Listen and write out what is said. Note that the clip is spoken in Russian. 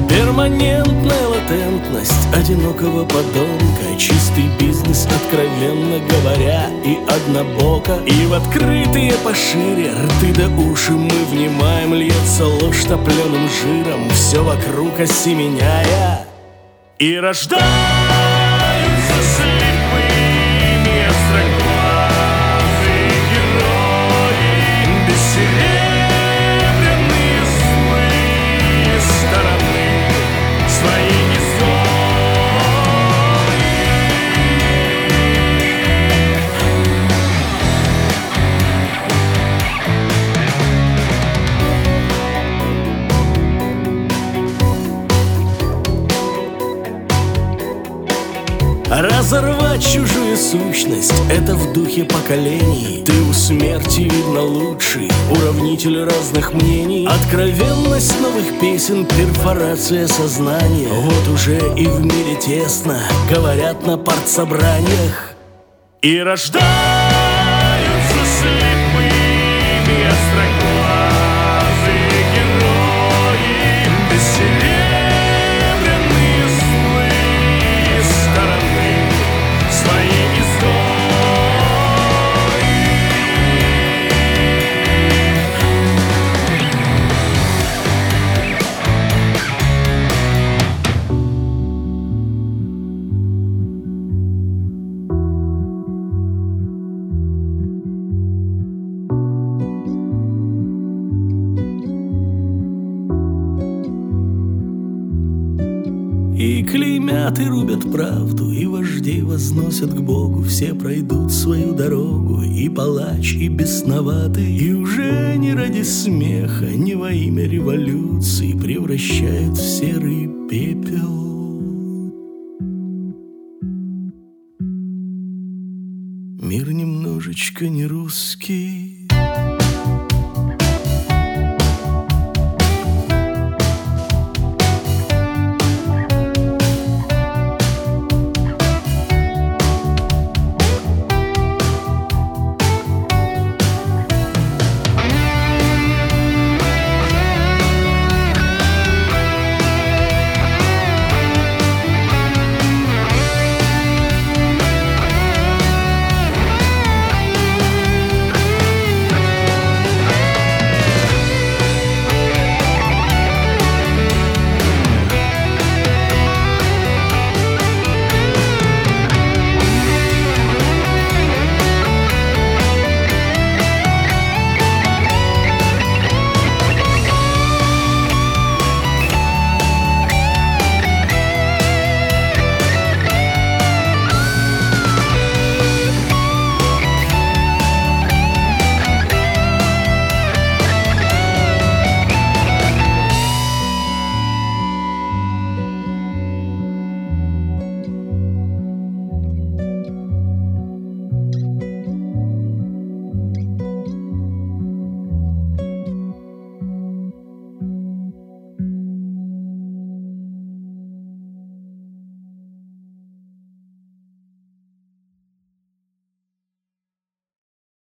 Перманентная латентность одинокого подонка, чистый бизнес, откровенно говоря, и однобоко. И в открытые пошире рты да уши мы внимаем, льется ложь топленым жиром, все вокруг осеменяя. И рождаются слепыми остроглазые герои, бессеребряные злые стороны свои не Разорвать чужую сущность — это в духе поколений. Ты у смерти, видно, лучший уравнитель разных мнений. Откровенность новых песен, перфорация сознания. Вот уже и в мире тесно, говорят на партсобраниях. И рождаются слепыми остроглазые герои, бессеребряные злые стороны свои и клеймят и рубят правду, и вождей возносят к Богу. Все пройдут свою дорогу, и палач, и бесноватый, и уже не ради смеха, не во имя революции превращают в серый пепел мир немножечко не русский.